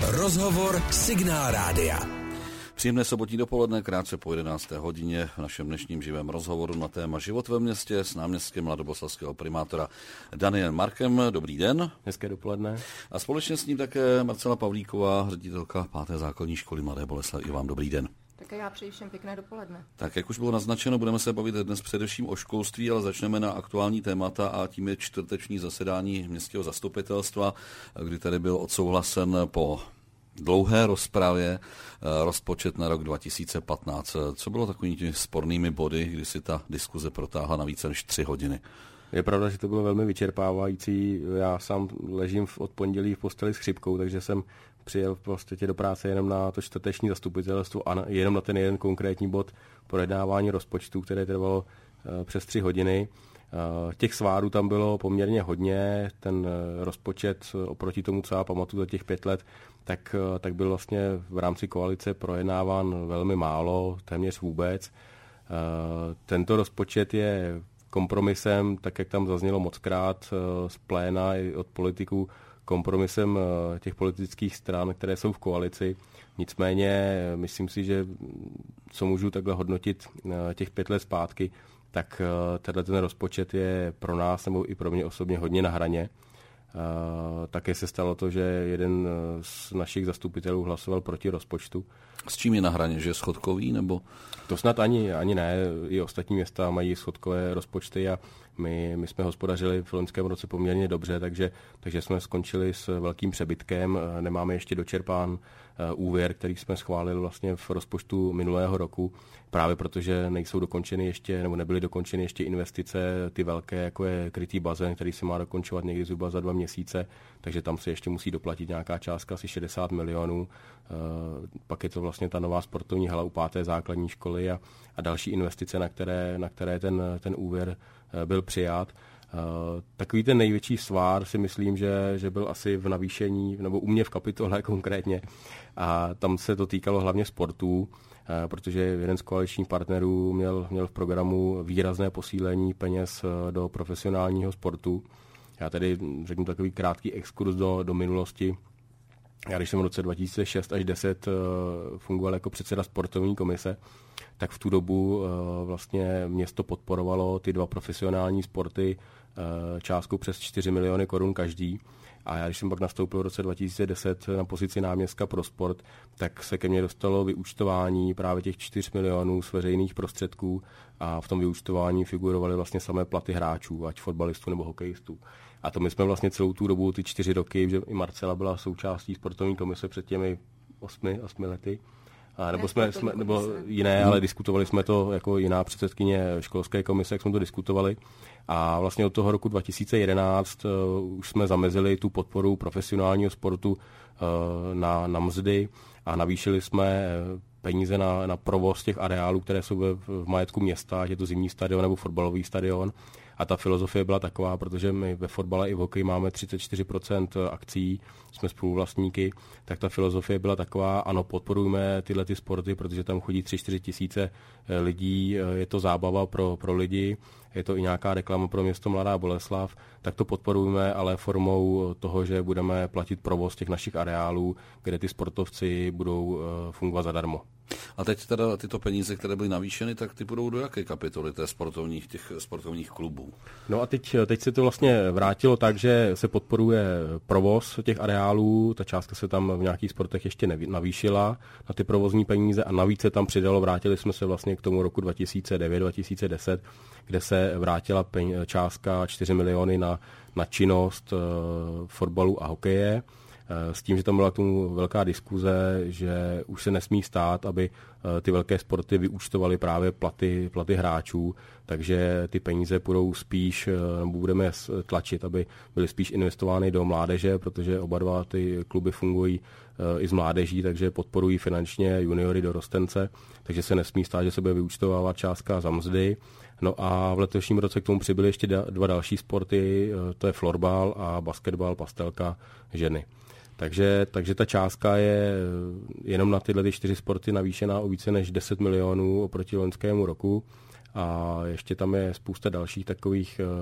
Rozhovor Signál Rádia. Příjemné sobotní dopoledne, krátce po 11. hodině v našem dnešním živém rozhovoru na téma život ve městě s náměstkem mladoboslavského primátora Danielem Markem. Dobrý den. Hezké dopoledne. A společně s ním také Marcela Pavlíková, ředitelka 5. základní školy Mladé Boleslavi. I vám dobrý den. Také já přeji všem pěkné dopoledne. Tak jak už bylo naznačeno, budeme se bavit dnes především o školství, ale začneme na aktuální témata a tím je čtvrteční zasedání městského zastupitelstva, kdy tady byl odsouhlasen po dlouhé rozpravě rozpočet na rok 2015. Co bylo takovými spornými body, kdy si ta diskuze protáhla na více než 3 hodiny? Je pravda, že to bylo velmi vyčerpávající. Já sám ležím od pondělí v posteli s chřipkou, takže jsem přijel v podstatě do práce jenom na to čtvrteční zastupitelstvo a jenom na ten jeden konkrétní bod projednávání rozpočtu, které trvalo přes 3 hodiny. Těch svárů tam bylo poměrně hodně. Ten rozpočet oproti tomu, co já pamatuju za těch 5 let, tak byl vlastně v rámci koalice projednáván velmi málo, téměř vůbec. Tento rozpočet je kompromisem, tak jak tam zaznělo mockrát z pléna i od politiků, kompromisem těch politických stran, které jsou v koalici. Nicméně myslím si, že co můžu takhle hodnotit těch 5 let zpátky, tak ten rozpočet je pro nás nebo i pro mě osobně hodně na hraně. Také se stalo to, že jeden z našich zastupitelů hlasoval proti rozpočtu. S čím je na hraně, že je schodkový nebo? To snad ani ne, i ostatní města mají schodkové rozpočty a my jsme hospodařili v loňském roce poměrně dobře, takže jsme skončili s velkým přebytkem, nemáme ještě dočerpán úvěr, který jsme schválili vlastně v rozpočtu minulého roku, právě protože nejsou dokončeny ještě, nebo nebyly dokončeny ještě investice, ty velké, jako je krytý bazén, který se má dokončovat někdy zhruba za 2 měsíce, takže tam se ještě musí doplatit nějaká částka, asi 60 milionů. Pak je to vlastně ta nová sportovní hala u 5. základní školy a další investice, na které ten úvěr byl přijat. Takový ten největší svár si myslím, že byl asi v navýšení, nebo u mě v kapitole konkrétně. A tam se to týkalo hlavně sportů, protože jeden z koaličních partnerů měl v programu výrazné posílení peněz do profesionálního sportu. Já tady řeknu takový krátký exkurs do minulosti. Já když jsem v roce 2006 až 2010 fungoval jako předseda sportovní komise, tak v tu dobu vlastně město podporovalo ty 2 profesionální sporty částkou přes 4 miliony korun každý. A já když jsem pak nastoupil v roce 2010 na pozici náměstka pro sport, tak se ke mně dostalo vyúčtování právě těch 4 milionů z veřejných prostředků a v tom vyúčtování figurovaly vlastně samé platy hráčů, ať fotbalistů nebo hokejistů. A to my jsme vlastně celou tu dobu, ty 4 roky, že i Marcela byla součástí sportovní komise před těmi 8 lety, nebo jiné, ale diskutovali jsme to jako jiná předsedkyně školské komise, jak jsme to diskutovali. A vlastně od toho roku 2011 už jsme zamezili tu podporu profesionálního sportu na mzdy a navýšili jsme peníze na provoz těch areálů, které jsou v majetku města, ať je to zimní stadion nebo fotbalový stadion. A ta filozofie byla taková, protože my ve fotbale i v hokeji máme 34% akcí, jsme spoluvlastníky, tak ta filozofie byla taková, ano, podporujme tyhle ty sporty, protože tam chodí 3-4 tisíce lidí, je to zábava pro lidi, je to i nějaká reklama pro město Mladá Boleslav, tak to podporujme, ale formou toho, že budeme platit provoz těch našich areálů, kde ty sportovci budou fungovat zadarmo. A teď teda tyto peníze, které byly navýšeny, tak ty budou do jaké kapitoly těch sportovních klubů? No a teď se to vlastně vrátilo tak, že se podporuje provoz těch areálů, ta částka se tam v nějakých sportech ještě navýšila na ty provozní peníze a navíc se tam přidalo, vrátili jsme se vlastně k tomu roku 2009-2010, kde se vrátila částka 4 miliony na činnost fotbalu a hokeje. S tím, že tam byla k tomu velká diskuze, že už se nesmí stát, aby ty velké sporty vyúčtovaly právě platy hráčů, takže ty peníze půjdou spíš, nebo budeme tlačit, aby byly spíš investovány do mládeže, protože oba dva ty kluby fungují i z mládeží, takže podporují finančně juniory, dorostence, takže se nesmí stát, že se bude vyúčtovávat částka za mzdy. No a v letošním roce k tomu přibyly ještě 2 další sporty, to je florbal a basketbal, pastelka, ženy. Takže ta částka je jenom na tyhle 4 sporty navýšená o více než 10 milionů oproti loňskému roku a ještě tam je spousta dalších takových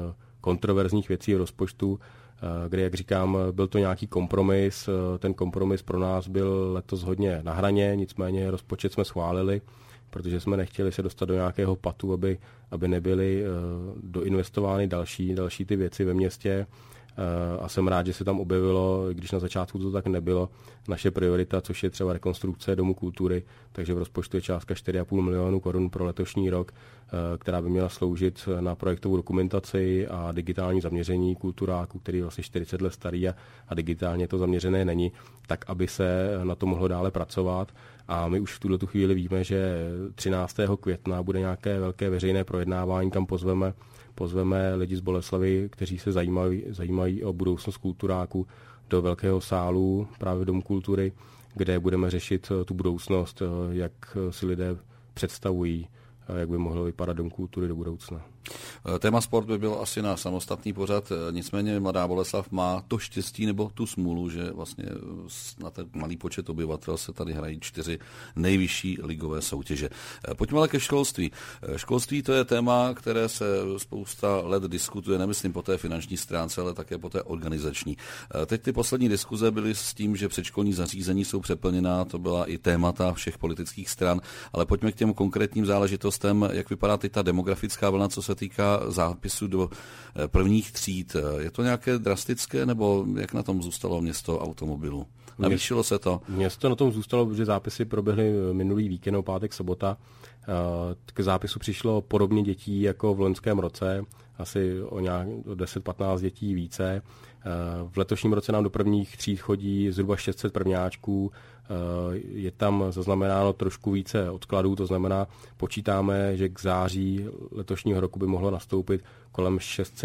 kontroverzních věcí v rozpočtu, kde, jak říkám, byl to nějaký kompromis. Ten kompromis pro nás byl letos hodně na hraně, nicméně rozpočet jsme schválili, protože jsme nechtěli se dostat do nějakého patu, aby nebyly doinvestovány další ty věci ve městě. A jsem rád, že se tam objevilo, když na začátku to tak nebylo, naše priorita, což je třeba rekonstrukce Domu kultury, takže v rozpočtu je částka 4,5 milionu korun pro letošní rok, která by měla sloužit na projektovou dokumentaci a digitální zaměření kulturáku, který je vlastně 40 let starý a digitálně to zaměřené není, tak aby se na to mohlo dále pracovat. A my už v tuto chvíli víme, že 13. května bude nějaké velké veřejné projednávání, kam pozveme lidi z Boleslavy, kteří se zajímají o budoucnost kulturáku, do velkého sálu právě Domu kultury, kde budeme řešit tu budoucnost, jak si lidé představují, jak by mohl vypadat Dom kultury do budoucna. Téma sport by byl asi na samostatný pořad, nicméně Mladá Boleslav má to štěstí nebo tu smůlu, že vlastně na ten malý počet obyvatel se tady hrají 4 nejvyšší ligové soutěže. Pojďme ale ke školství. Školství to je téma, které se spousta let diskutuje, nemyslím po té finanční stránce, ale také po té organizační. Teď ty poslední diskuze byly s tím, že předškolní zařízení jsou přeplněná, to byla i témata všech politických stran, ale pojďme k těm konkrétním záležitostem, jak vypadá teď ta demografická vlna, co se týká zápisu do prvních tříd. Je to nějaké drastické, nebo jak na tom zůstalo město automobilů? Navýšilo se to? Město na tom zůstalo, protože zápisy proběhly minulý víkend, pátek, sobota. K zápisu přišlo podobně dětí jako v loňském roce, asi o 10-15 dětí více. V letošním roce nám do prvních tříd chodí zhruba 600 prvňáčků. Je tam zaznamenáno trošku více odkladů, to znamená, počítáme, že k září letošního roku by mohlo nastoupit kolem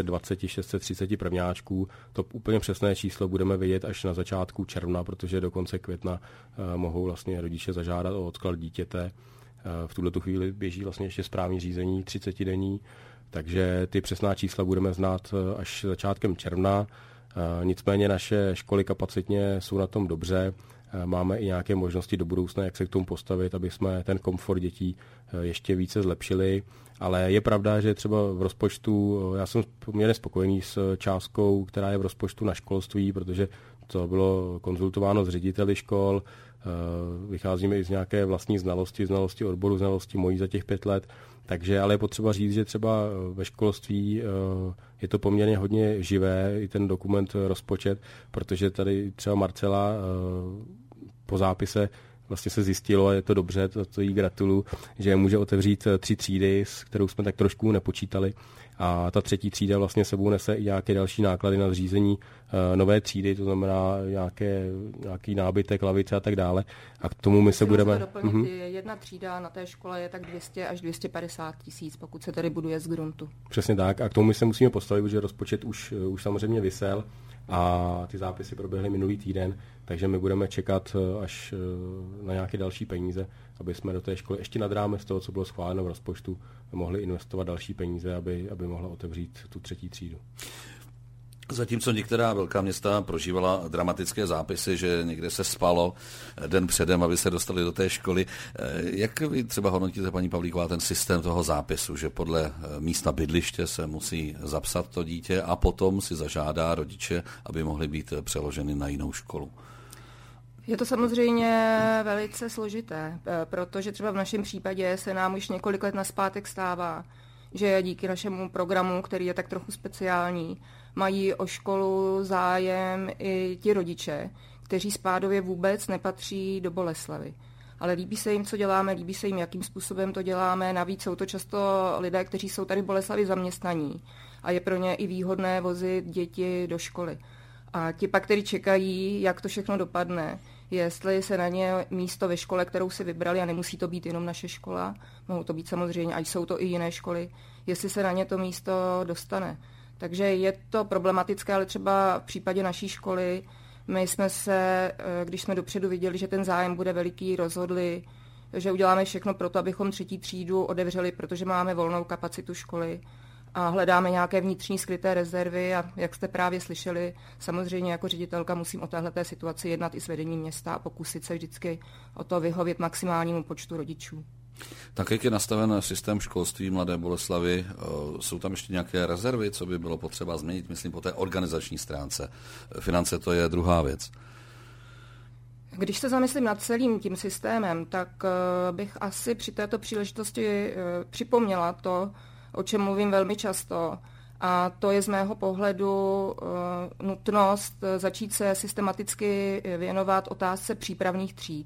620-630 prvňáčků. To úplně přesné číslo budeme vědět až na začátku června, protože do konce května mohou vlastně rodiče zažádat o odklad dítěte. V tuto chvíli běží vlastně ještě správní řízení 30 denní, takže ty přesná čísla budeme znát až začátkem června. Nicméně naše školy kapacitně jsou na tom dobře. Máme i nějaké možnosti do budoucna, jak se k tomu postavit, aby jsme ten komfort dětí ještě více zlepšili. Ale je pravda, že třeba v rozpočtu, já jsem poměrně spokojený s částkou, která je v rozpočtu na školství, protože to bylo konzultováno s řediteli škol, vycházíme i z nějaké vlastní znalosti odboru, znalosti mojí za těch 5 let. Takže ale je potřeba říct, že třeba ve školství je to poměrně hodně živé, i ten dokument rozpočet, protože tady třeba Marcela po zápise vlastně se zjistilo, a je to dobře, to jí gratuluju, že může otevřít 3 třídy, s kterou jsme tak trošku nepočítali. A ta 3. třída vlastně sebou nese i nějaké další náklady na zřízení nové třídy, to znamená nějaký nábytek, lavice a tak dále. A k tomu my se budeme... Doplnit, jedna třída na té škole je tak 200 až 250 tisíc, pokud se tady buduje z gruntu. Přesně tak. A k tomu my se musíme postavit, protože rozpočet už samozřejmě visel a ty zápisy proběhly minulý týden, takže my budeme čekat až na nějaké další peníze, aby jsme do té školy ještě nad rámec toho, co bylo schváleno v rozpočtu, mohli investovat další peníze, aby mohla otevřít tu 3. třídu. Zatímco některá velká města prožívala dramatické zápisy, že někde se spalo den předem, aby se dostali do té školy. Jak vy třeba hodnotíte, paní Pavlíková, ten systém toho zápisu, že podle místa bydliště se musí zapsat to dítě a potom si zažádá rodiče, aby mohly být přeloženy na jinou školu? Je to samozřejmě velice složité, protože třeba v našem případě se nám už několik let nazpátek stává, že díky našemu programu, který je tak trochu speciální, mají o školu zájem i ti rodiče, kteří spádově vůbec nepatří do Boleslavy. Ale líbí se jim, co děláme, líbí se jim, jakým způsobem to děláme. Navíc jsou to často lidé, kteří jsou tady v Boleslavi zaměstnaní a je pro ně i výhodné vozit děti do školy. A ti pak, kteří čekají, jak to všechno dopadne, jestli se na ně místo ve škole, kterou si vybrali, a nemusí to být jenom naše škola, mohou to být samozřejmě, a jsou to i jiné školy, jestli se na ně to místo dostane. Takže je to problematické, ale třeba v případě naší školy my jsme se, když jsme dopředu viděli, že ten zájem bude veliký, rozhodli, že uděláme všechno pro to, abychom 3. třídu otevřeli, protože máme volnou kapacitu školy a hledáme nějaké vnitřní skryté rezervy a jak jste právě slyšeli, samozřejmě jako ředitelka musím o téhleté situaci jednat i s vedením města a pokusit se vždycky o to vyhovět maximálnímu počtu rodičů. Tak jak je nastaven systém školství Mladé Boleslavi, jsou tam ještě nějaké rezervy, co by bylo potřeba změnit, myslím, po té organizační stránce. Finance to je druhá věc. Když se zamyslím nad celým tím systémem, tak bych asi při této příležitosti připomněla to, o čem mluvím velmi často, a to je z mého pohledu nutnost začít se systematicky věnovat otázce přípravných tříd.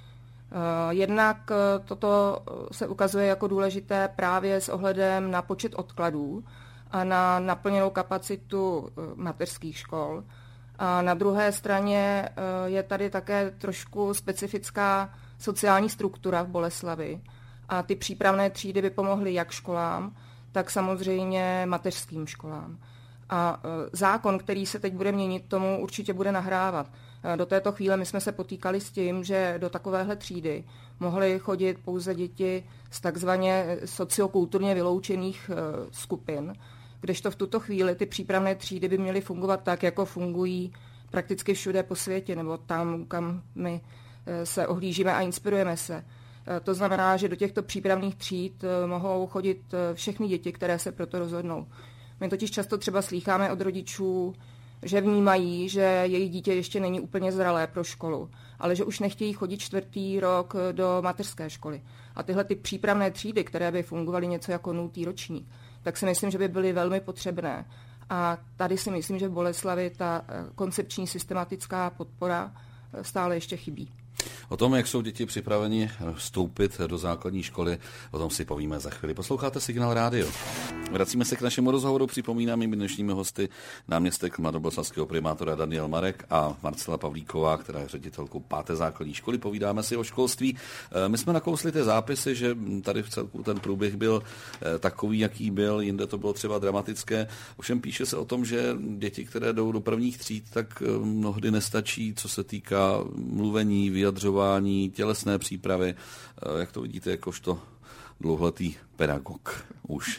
Jednak toto se ukazuje jako důležité právě s ohledem na počet odkladů a na naplněnou kapacitu mateřských škol. A na druhé straně je tady také trošku specifická sociální struktura v Boleslavi. A ty přípravné třídy by pomohly jak školám, tak samozřejmě mateřským školám. A zákon, který se teď bude měnit, tomu určitě bude nahrávat. Do této chvíle my jsme se potýkali s tím, že do takovéhle třídy mohly chodit pouze děti z takzvaně sociokulturně vyloučených skupin, kdežto v tuto chvíli ty přípravné třídy by měly fungovat tak, jako fungují prakticky všude po světě, nebo tam, kam my se ohlížíme a inspirujeme se. To znamená, že do těchto přípravných tříd mohou chodit všechny děti, které se proto rozhodnou. My totiž často třeba slýcháme od rodičů, že vnímají, že jejich dítě ještě není úplně zralé pro školu, ale že už nechtějí chodit 4. rok do mateřské školy. A tyhle ty přípravné třídy, které by fungovaly něco jako 0. ročník, tak si myslím, že by byly velmi potřebné. A tady si myslím, že v Boleslavi ta koncepční systematická podpora stále ještě chybí. O tom, jak jsou děti připraveni vstoupit do základní školy, o tom si povíme za chvíli. Posloucháte Signál rádio. Vracíme se k našemu rozhovoru. Připomínám mými dnešními hosty náměstek mladoboleslavského primátora Daniel Marek a Marcela Pavlíková, která je ředitelkou 5. základní školy. Povídáme si o školství. My jsme nakousli ty zápisy, že tady v celku ten průběh byl takový, jaký byl, jinde to bylo třeba dramatické. Ovšem píše se o tom, že děti, které jdou do prvních tříd, tak mnohdy nestačí, co se týká mluvení, vyjadřování, tělesné přípravy. Jak to vidíte jakožto dlouholetý pedagog už?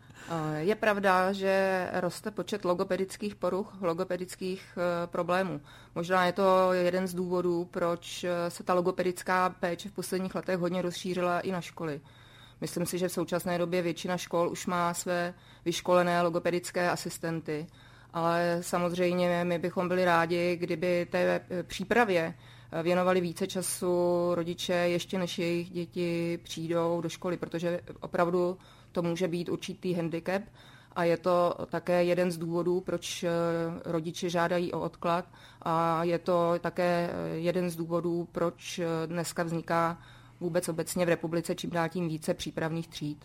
Je pravda, že roste počet logopedických poruch, logopedických problémů. Možná je to jeden z důvodů, proč se ta logopedická péče v posledních letech hodně rozšířila i na školy. Myslím si, že v současné době většina škol už má své vyškolené logopedické asistenty, ale samozřejmě my bychom byli rádi, kdyby té přípravě věnovali více času rodiče, ještě než jejich děti přijdou do školy, protože opravdu to může být určitý handicap a je to také jeden z důvodů, proč rodiče žádají o odklad a je to také jeden z důvodů, proč dneska vzniká vůbec obecně v republice čím dál tím více přípravných tříd.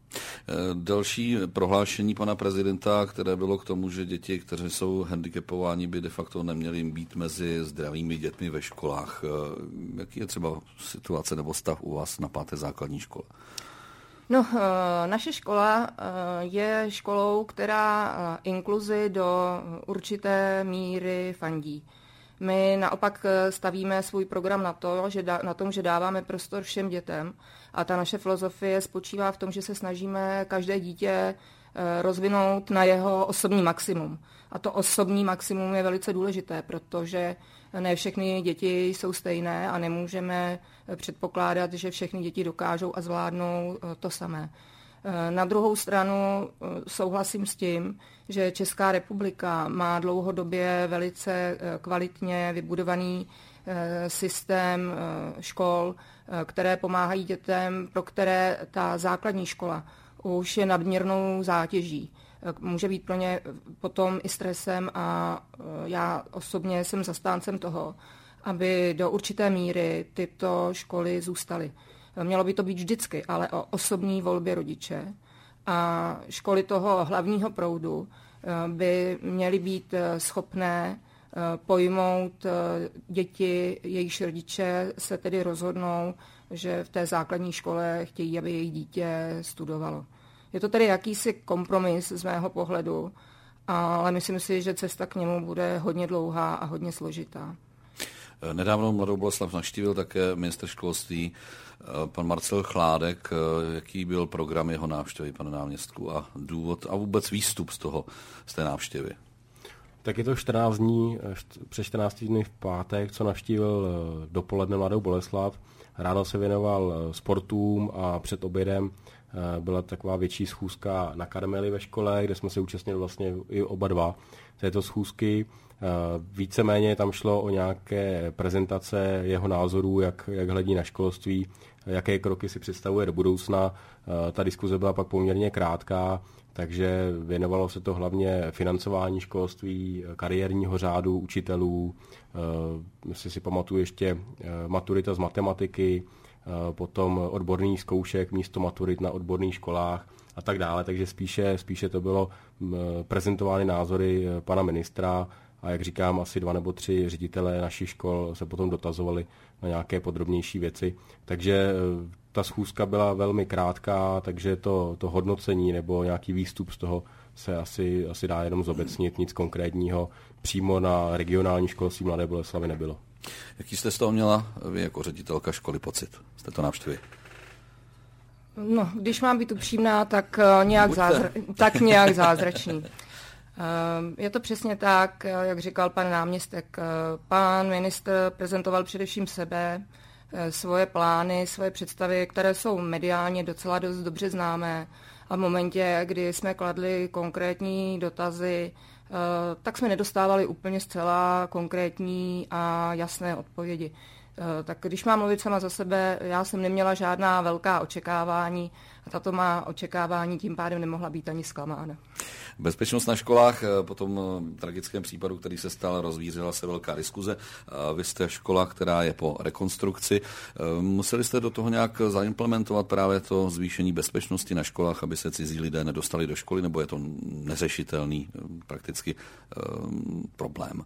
Další prohlášení pana prezidenta, které bylo k tomu, že děti, kteří jsou handicapováni, by de facto neměly být mezi zdravými dětmi ve školách. Jaký je třeba situace nebo stav u vás na 5. základní škole? No, naše škola je školou, která inkluzi do určité míry fandí. My naopak stavíme svůj program na tom, že dáváme prostor všem dětem a ta naše filozofie spočívá v tom, že se snažíme každé dítě rozvinout na jeho osobní maximum. A to osobní maximum je velice důležité, protože ne všechny děti jsou stejné a nemůžeme předpokládat, že všechny děti dokážou a zvládnou to samé. Na druhou stranu souhlasím s tím, že Česká republika má dlouhodobě velice kvalitně vybudovaný systém škol, které pomáhají dětem, pro které ta základní škola už je nadměrnou zátěží. Může být pro ně potom i stresem a já osobně jsem zastáncem toho, aby do určité míry tyto školy zůstaly. Mělo by to být vždycky, ale o osobní volbě rodiče. A školy toho hlavního proudu by měly být schopné pojmout děti, jejichž rodiče se tedy rozhodnou, že v té základní škole chtějí, aby jejich dítě studovalo. Je to tedy jakýsi kompromis z mého pohledu, ale myslím si, že cesta k němu bude hodně dlouhá a hodně složitá. Nedávno Mladou Boleslav navštívil také ministr školství pan Marcel Chládek. Jaký byl program jeho návštěvy, pane náměstku, a důvod a vůbec výstup z té návštěvy? Tak je to 14 dní, přes 14 dny v pátek, co navštívil dopoledne Mladou Boleslav. Ráno se věnoval sportům a před obědem byla taková větší schůzka na Karmeli ve škole, kde jsme se účastnili vlastně i oba dva této schůzky. Víceméně tam šlo o nějaké prezentace jeho názorů, jak hledí na školství, jaké kroky si představuje do budoucna. Ta diskuze byla pak poměrně krátká, takže věnovalo se to hlavně financování školství, kariérního řádu učitelů, jestli si pamatuju ještě maturita z matematiky, potom odborných zkoušek místo maturit na odborných školách a tak dále. Takže spíše to bylo prezentovány názory pana ministra a jak říkám, asi 2 nebo 3 ředitelé našich škol se potom dotazovali na nějaké podrobnější věci. Takže ta schůzka byla velmi krátká, takže to hodnocení nebo nějaký výstup z toho se asi dá jenom zobecnit, nic konkrétního přímo na regionální školství Mladé Boleslavi nebylo. Jaký jste z toho měla vy jako ředitelka školy pocit z této návštěvy? No, když mám být upřímná, tak nějak zázračný. Je to přesně tak, jak říkal pan náměstek. Pan ministr prezentoval především sebe, svoje plány, svoje představy, které jsou mediálně docela dost dobře známé. A v momentě, kdy jsme kladli konkrétní dotazy, tak jsme nedostávali úplně zcela konkrétní a jasné odpovědi. Tak když mám mluvit sama za sebe, já jsem neměla žádná velká očekávání a tato má očekávání tím pádem nemohla být ani zklamána. Bezpečnost na školách, po tom tragickém případu, který se stal, rozvířila se velká diskuze. Vy jste škola, která je po rekonstrukci. Museli jste do toho nějak zaimplementovat právě to zvýšení bezpečnosti na školách, aby se cizí lidé nedostali do školy, nebo je to neřešitelný prakticky problém?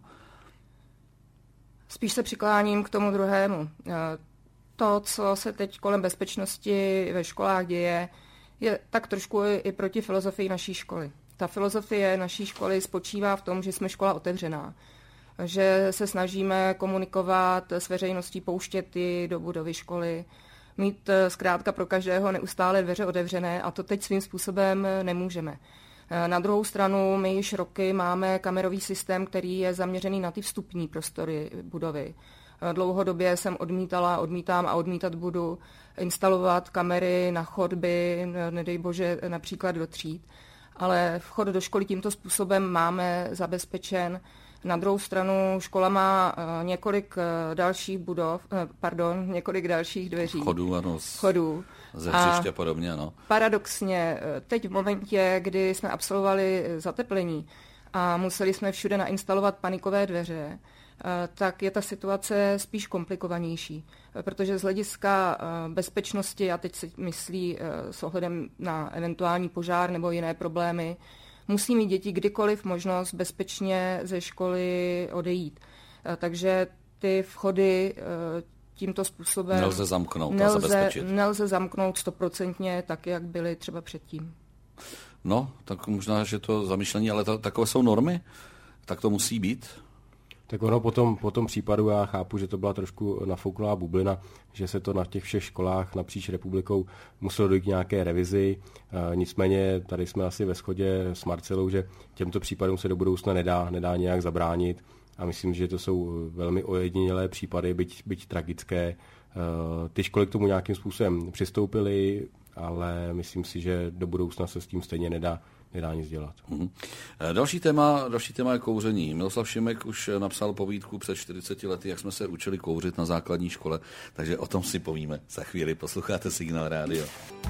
Spíš se přikláním k tomu druhému. To, co se teď kolem bezpečnosti ve školách děje, je tak trošku i proti filozofii naší školy. Ta filozofie naší školy spočívá v tom, že jsme škola otevřená, že se snažíme komunikovat s veřejností, pouštět ji do budovy školy, mít zkrátka pro každého neustále dveře otevřené a to teď svým způsobem nemůžeme. Na druhou stranu my již roky máme kamerový systém, který je zaměřený na ty vstupní prostory budovy. Dlouhodobě jsem odmítám a odmítat budu instalovat kamery na chodby, nedej bože například do tříd, ale vchod do školy tímto způsobem máme zabezpečen. Na druhou stranu škola má několik dalších dveří. Chodů. Ze hřiště podobně, no. Paradoxně, teď v momentě, kdy jsme absolvovali zateplení a museli jsme všude nainstalovat panikové dveře, tak je ta situace spíš komplikovanější, protože z hlediska bezpečnosti, a teď si myslí s ohledem na eventuální požár nebo jiné problémy, musí mít děti kdykoliv možnost bezpečně ze školy odejít. Takže ty vchody tímto způsobem nelze zamknout nelze zamknout 100% tak, jak byly třeba předtím. No, tak možná, že to zamýšlení, ale takové jsou normy, tak to musí být. Tak ono po tom případu, já chápu, že to byla trošku nafouknulá bublina, že se to na těch všech školách napříč republikou muselo dojít k nějaké revizi. Nicméně tady jsme asi ve shodě s Marcelou, že těmto případům se do budoucna nedá nějak zabránit. A myslím, že to jsou velmi ojedinělé případy, byť tragické. Ty školy k tomu nějakým způsobem přistoupily, ale myslím si, že do budoucna se s tím stejně nedá nic dělat. Další téma je kouření. Miloslav Šimek už napsal povídku před 40 lety, jak jsme se učili kouřit na základní škole, takže o tom si povíme za chvíli. Posloucháte Signál rádio.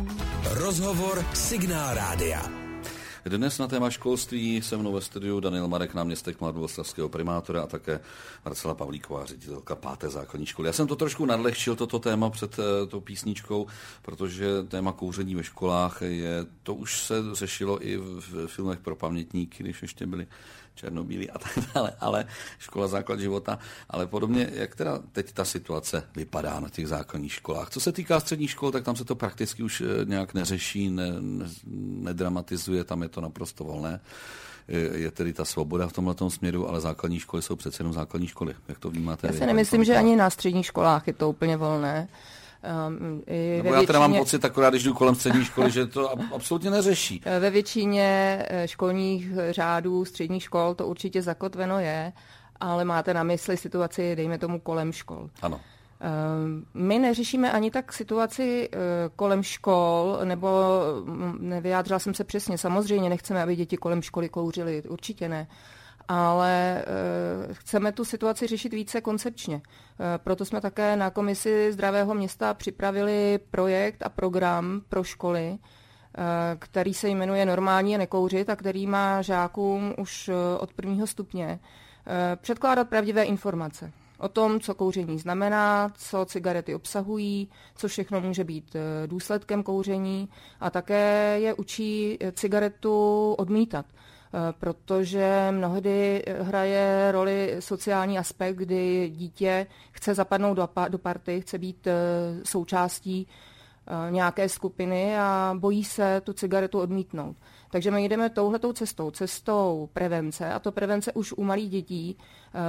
Rozhovor Signál rádia. Dnes na téma školství se mnou ve studiu Daniel Marek, náměstek mladovoslavského primátora a také Marcela Pavlíková, ředitelka 5. základní školy. Já jsem to trošku nadlehčil, toto téma před tou písničkou, protože téma kouření ve školách to už se řešilo i v filmech pro pamětníky, když ještě byli černobílí a tak dále, ale škola základ života. Ale podobně, jak teda teď ta situace vypadá na těch základních školách? Co se týká středních škol, tak tam se to prakticky už nějak neřeší, nedramatizuje, tam je to naprosto volné. Je tedy ta svoboda v tomhletom směru, ale základní školy jsou přece jenom základní školy. Jak to vnímáte? Já si nemyslím, že ani na středních školách je to úplně volné. Nebo já teda mám pocit, akorát když jdu kolem střední školy, že to absolutně neřeší. Ve většině školních řádů středních škol to určitě zakotveno je, ale máte na mysli situaci, dejme tomu, kolem škol. Ano. My neřešíme ani tak situaci kolem škol, nebo nevyjádřila jsem se přesně. Samozřejmě nechceme, aby děti kolem školy kouřily, určitě ne. Ale chceme tu situaci řešit více koncepčně. Proto jsme také na Komisi Zdravého města připravili projekt a program pro školy, který se jmenuje Normální je nekouřit a který má žákům už od 1. stupně předkládat pravdivé informace o tom, co kouření znamená, co cigarety obsahují, co všechno může být důsledkem kouření a také je učí cigaretu odmítat. Protože mnohdy hraje roli sociální aspekt, kdy dítě chce zapadnout do party, chce být součástí nějaké skupiny a bojí se tu cigaretu odmítnout. Takže my jdeme touhletou cestou prevence, a to prevence už u malých dětí,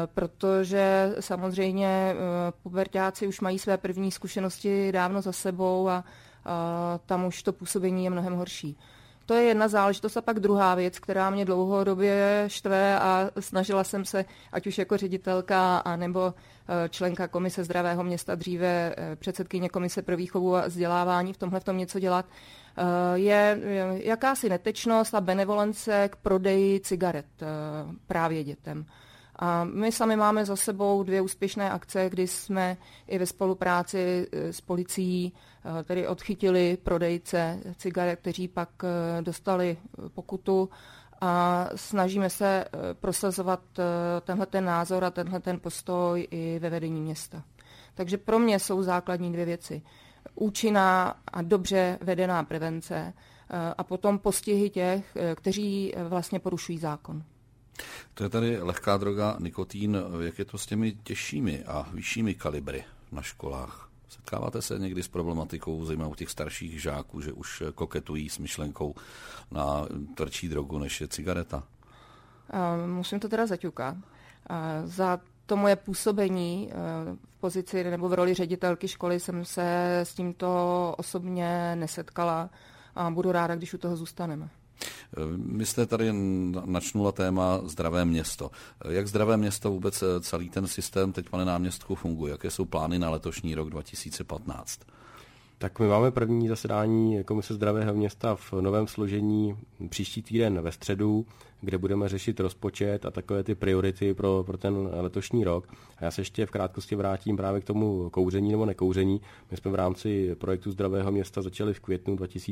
protože samozřejmě puberťáci už mají své první zkušenosti dávno za sebou a tam už to působení je mnohem horší. To je jedna záležitost a pak druhá věc, která mě dlouhodobě štve a snažila jsem se, ať už jako ředitelka, anebo členka Komise Zdravého města, dříve předsedkyně Komise pro výchovu a vzdělávání, v tomhle něco dělat, je jakási netečnost a benevolence k prodeji cigaret právě dětem. A my sami máme za sebou 2 úspěšné akce, kdy jsme i ve spolupráci s policií tedy odchytili prodejce cigaret, kteří pak dostali pokutu a snažíme se prosazovat tenhle názor a tenhle postoj i ve vedení města. Takže pro mě jsou základní 2 věci. Účinná a dobře vedená prevence a potom postihy těch, kteří vlastně porušují zákon. To je tady lehká droga, nikotin. Jak je to s těmi těžšími a vyššími kalibry na školách? Setkáváte se někdy s problematikou, zejména u těch starších žáků, že už koketují s myšlenkou na tvrdší drogu, než je cigareta? Musím to teda zaťukat. Za to moje působení v pozici nebo v roli ředitelky školy jsem se s tímto osobně nesetkala a budu ráda, když u toho zůstaneme. My jste tady načnula téma Zdravé město. Jak Zdravé město vůbec celý ten systém teď, pane náměstku, funguje? Jaké jsou plány na letošní rok 2015? Tak my máme první zasedání Komise Zdravého města v novém složení příští týden ve středu, kde budeme řešit rozpočet a takové ty priority pro ten letošní rok. A já se ještě v krátkosti vrátím právě k tomu kouření nebo nekouření. My jsme v rámci projektu Zdravého města začali v květnu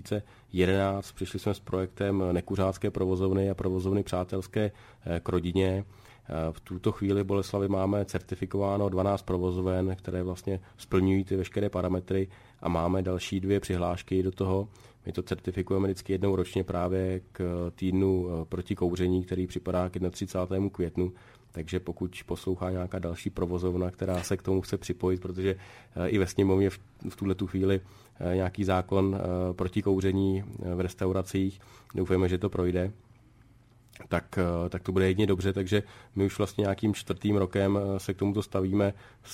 2011. Přišli jsme s projektem nekuřácké provozovny a provozovny přátelské k rodině. V tuto chvíli v Boleslavi máme certifikováno 12 provozoven, které vlastně splňují ty veškeré parametry a máme další 2 přihlášky do toho. My to certifikujeme vždycky jednou ročně právě k týdnu proti kouření, který připadá k 31. květnu. Takže pokud poslouchá nějaká další provozovna, která se k tomu chce připojit, protože i ve sněmovně v tuhletu chvíli nějaký zákon proti kouření v restauracích, doufujeme, že to projde, tak to bude jedině dobře, takže my už vlastně nějakým 4. rokem se k tomuto stavíme,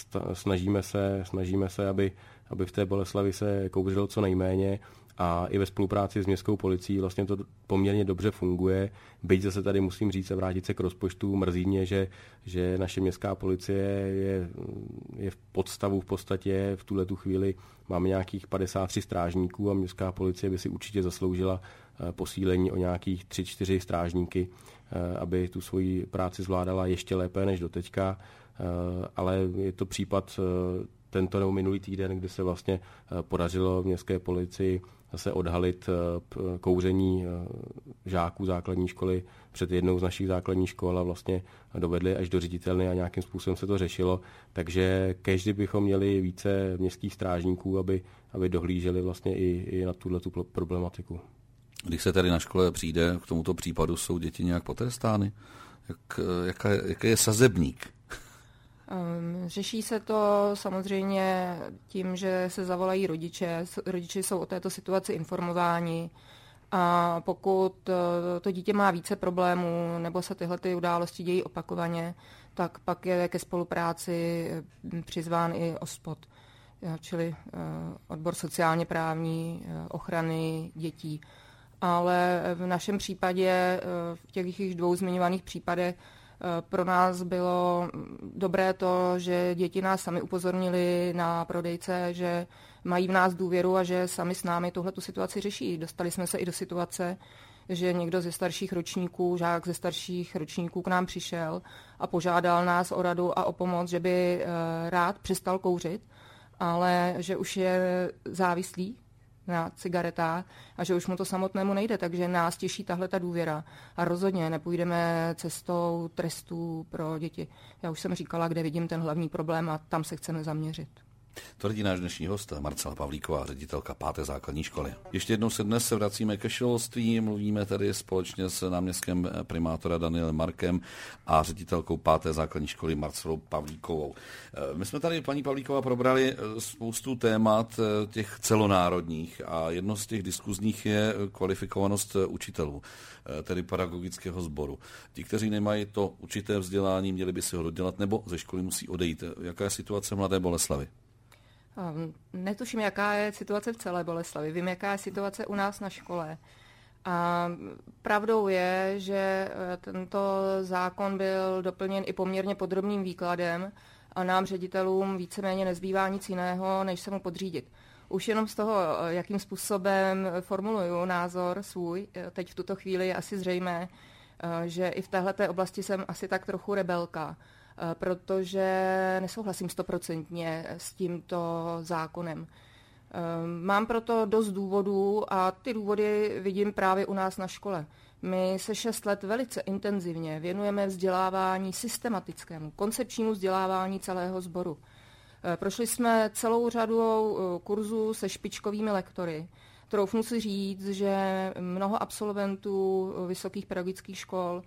snažíme se, aby v té Boleslavi se kouřilo co nejméně a i ve spolupráci s městskou policií vlastně to poměrně dobře funguje. Byť zase tady musím říct a vrátit se k rozpočtu, mrzí mě, že naše městská policie je v podstavu v podstatě v tuhletu chvíli máme nějakých 53 strážníků a městská policie by si určitě zasloužila posílení o nějakých 3-4 strážníky, aby tu svoji práci zvládala ještě lépe než doteďka, ale je to případ tento nebo minulý týden, kdy se vlastně podařilo v městské policii zase odhalit kouření žáků základní školy před jednou z našich základních škol a vlastně dovedli až do ředitelny a nějakým způsobem se to řešilo. Takže každý bychom měli více městských strážníků, aby dohlíželi vlastně i na tuhletu problematiku. Když se tady na škole přijde k tomuto případu, jsou děti nějak potrestány? Jaký je sazebník? Řeší se to samozřejmě tím, že se zavolají rodiče. Rodiče jsou o této situaci informováni a pokud to dítě má více problémů nebo se tyhle události dějí opakovaně, tak pak je ke spolupráci přizván i OSPOD. čili odbor sociálně právní ochrany dětí. Ale v našem případě, v těch již 2 zmiňovaných případech, pro nás bylo dobré to, že děti nás sami upozornili na prodejce, že mají v nás důvěru a že sami s námi tuhletu situaci řeší. Dostali jsme se i do situace, že někdo ze starších ročníků, žák ze starších ročníků k nám přišel a požádal nás o radu a o pomoc, že by rád přestal kouřit, ale že už je závislý na cigaretách a že už mu to samotnému nejde, takže nás těší tahle ta důvěra a rozhodně nepůjdeme cestou trestů pro děti. Já už jsem říkala, kde vidím ten hlavní problém a tam se chceme zaměřit. Tvrdí náš dnešní host Marcela Pavlíková, ředitelka 5. základní školy. Ještě jednou se dnes vracíme ke školství, mluvíme tady společně s náměstkem primátora Danielem Markem a ředitelkou 5. základní školy Marcelou Pavlíkovou. My jsme tady, paní Pavlíková, probrali spoustu témat těch celonárodních a jedno z těch diskuzních je kvalifikovanost učitelů, tedy pedagogického sboru. Ti, kteří nemají to určité vzdělání, měli by si ho dodělat nebo ze školy musí odejít. Jaká je situace Mladé Boleslavi? Netuším, jaká je situace v celé Boleslavi. Vím, jaká je situace u nás na škole. A pravdou je, že tento zákon byl doplněn i poměrně podrobným výkladem a nám ředitelům víceméně nezbývá nic jiného, než se mu podřídit. Už jenom z toho, jakým způsobem formuluju názor svůj, teď v tuto chvíli je asi zřejmé, že i v téhleté oblasti jsem asi tak trochu rebelka, protože nesouhlasím 100% s tímto zákonem. Mám proto dost důvodů a ty důvody vidím právě u nás na škole. My se 6 let velice intenzivně věnujeme vzdělávání systematickému, koncepčnímu vzdělávání celého sboru. Prošli jsme celou řadu kurzů se špičkovými lektory. Troufnu si říct, že mnoho absolventů vysokých pedagogických škol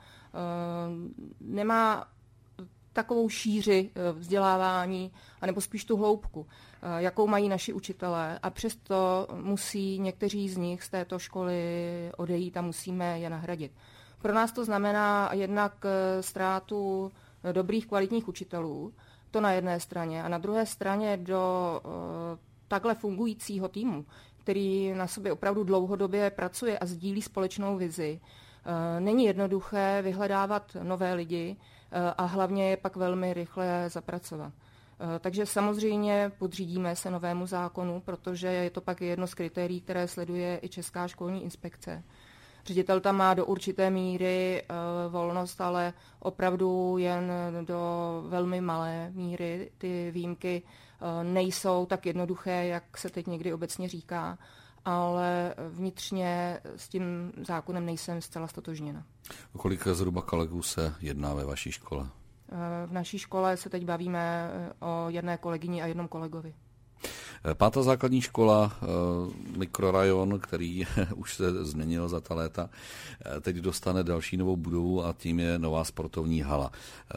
nemá takovou šíři vzdělávání, anebo spíš tu hloubku, jakou mají naši učitelé. A přesto musí někteří z nich z této školy odejít a musíme je nahradit. Pro nás to znamená jednak ztrátu dobrých kvalitních učitelů, to na jedné straně, a na druhé straně do takhle fungujícího týmu, který na sobě opravdu dlouhodobě pracuje a sdílí společnou vizi. Není jednoduché vyhledávat nové lidi a hlavně je pak velmi rychle zapracovat. Takže samozřejmě podřídíme se novému zákonu, protože je to pak jedno z kritérií, které sleduje i Česká školní inspekce. Ředitel tam má do určité míry volnost, ale opravdu jen do velmi malé míry. Ty výjimky nejsou tak jednoduché, jak se teď někdy obecně říká, ale vnitřně s tím zákonem nejsem zcela stotožněna. O kolik zhruba kolegů se jedná ve vaší škole? V naší škole se teď bavíme o jedné kolegyni a jednom kolegovi. 5. základní škola, mikrorajon, který už se změnil za ta léta, teď dostane další novou budovu a tím je nová sportovní hala.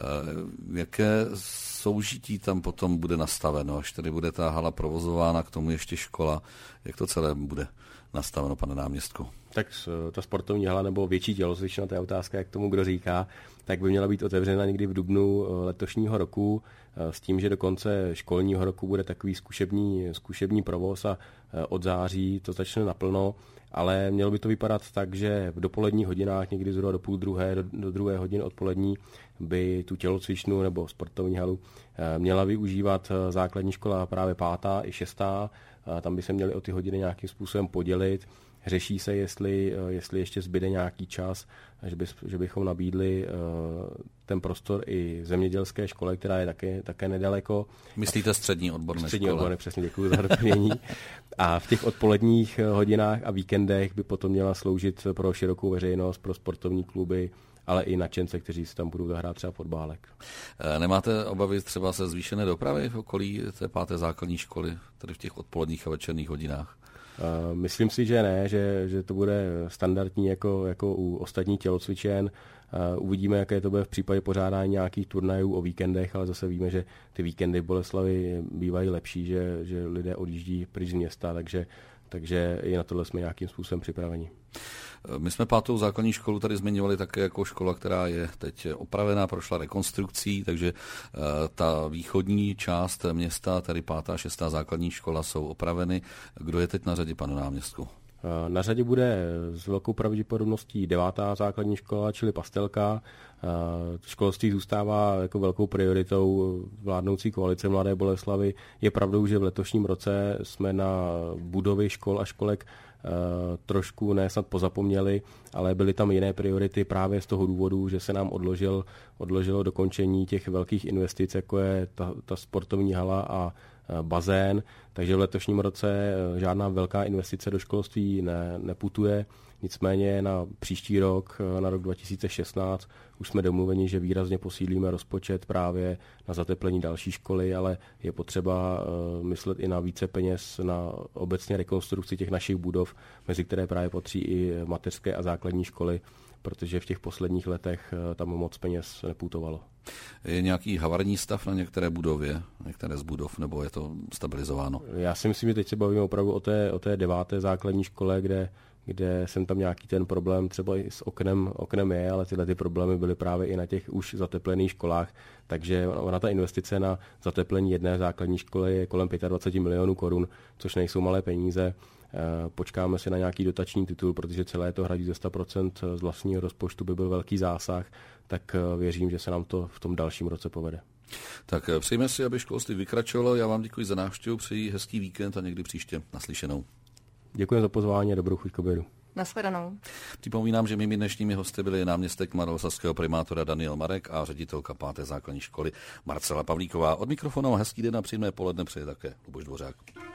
Jaké soužití tam potom bude nastaveno, až tedy bude ta hala provozována, k tomu ještě škola? Jak to celé bude nastaveno, pane náměstku? Tak ta sportovní hala nebo větší tělocvična, to je otázka, jak tomu kdo říká, tak by měla být otevřena někdy v dubnu letošního roku s tím, že do konce školního roku bude takový zkušební provoz a od září to začne naplno, ale mělo by to vypadat tak, že v dopoledních hodinách, někdy zhruba do 12:30, do 2 hodiny odpolední, by tu tělocvičnu nebo sportovní halu měla využívat základní škola právě 5. i 6. Tam by se měly o ty hodiny nějakým způsobem podělit. Řeší se, jestli ještě zbyde nějaký čas, že bychom nabídli ten prostor i zemědělské škole, která je také nedaleko. Myslíte střední odborné škole? Střední odborné, přesně, děkuji za doplnění. A v těch odpoledních hodinách a víkendech by potom měla sloužit pro širokou veřejnost, pro sportovní kluby, ale i nadšence, kteří si tam budou zahrát třeba fotbálek. Nemáte obavy třeba se zvýšené dopravy v okolí té 5. základní školy, tedy v těch odpoledních a večerních hodinách? Myslím si, že ne, že to bude standardní jako u ostatních tělocvičen. Uvidíme, jaké to bude v případě pořádání nějakých turnajů o víkendech, ale zase víme, že ty víkendy v Boleslavi bývají lepší, že lidé odjíždí pryč z města, takže takže i na tohle jsme nějakým způsobem připraveni. My jsme 5. základní školu tady zmiňovali také jako škola, která je teď opravená, prošla rekonstrukcí, takže ta východní část města, tedy 5. a 6. základní škola jsou opraveny. Kdo je teď na řadě, pane náměstku? Na řadě bude s velkou pravděpodobností 9. základní škola, čili Pastelka. Školství zůstává jako velkou prioritou vládnoucí koalice Mladé Boleslavi. Je pravdou, že v letošním roce jsme na budovy škol a školek trošku ne snad pozapomněli, ale byly tam jiné priority právě z toho důvodu, že se nám odložilo dokončení těch velkých investic, jako je ta sportovní hala a bazén, takže v letošním roce žádná velká investice do školství neputuje. Nicméně na příští rok, na rok 2016, už jsme domluveni, že výrazně posílíme rozpočet právě na zateplení další školy, ale je potřeba myslet i na více peněz na obecně rekonstrukci těch našich budov, mezi které právě patří i mateřské a základní školy, protože v těch posledních letech tam moc peněz neputovalo. Je nějaký havarijní stav na některé budově, některé z budov, nebo je to stabilizováno? Já si myslím, že teď se bavíme opravdu o té 9. základní škole, kde jsem tam nějaký ten problém třeba i s oknem je, ale tyhle ty problémy byly právě i na těch už zateplených školách, takže ona ta investice na zateplení jedné základní školy je kolem 25 milionů korun, což nejsou malé peníze. Počkáme si na nějaký dotační titul, protože celé to hradí ze 100% z vlastního rozpočtu by byl velký zásah, tak věřím, že se nám to v tom dalším roce povede. Tak přejme si, aby školství vykračovalo. Já vám děkuji za návštěvu, přeji hezký víkend a někdy příště naslyšenou. Děkuji za pozvání a dobrou chuť k obědu. Nashledanou. Připomínám, že mými dnešními hosty byli náměstek mladoboleslavského primátora Daniel Marek a ředitelka 5. základní školy Marcela Pavlíková. Od mikrofonu hezký den a příjemné poledne přeje také Luboš Dvořák.